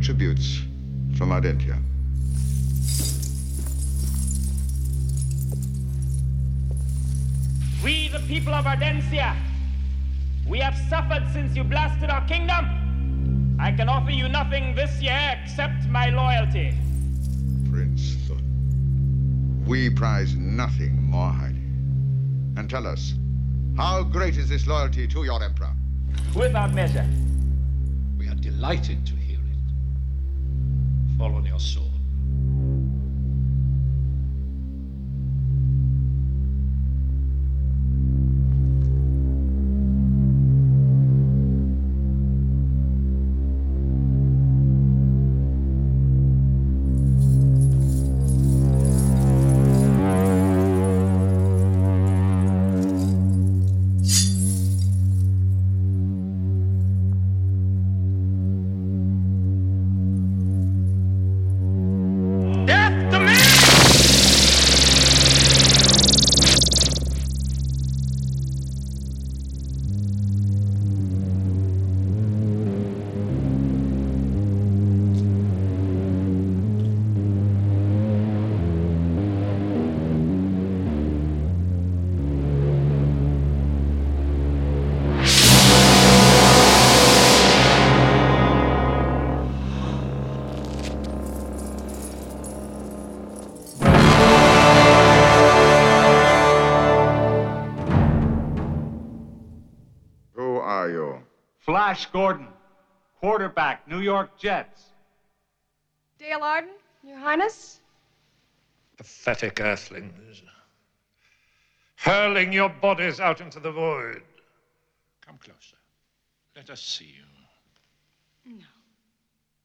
tributes from Ardentia. We, the people of Ardentia, we have suffered since you blasted our kingdom. I can offer you nothing this year except my loyalty. Prince Thun, we prize nothing more highly. And tell us, how great is this loyalty to your emperor? Without measure. We are delighted to hear it. Fall on your sword. Flash Gordon, quarterback, New York Jets. Dale Arden, Your Highness? Pathetic earthlings. Hurling your bodies out into the void. Come closer. Let us see you. No.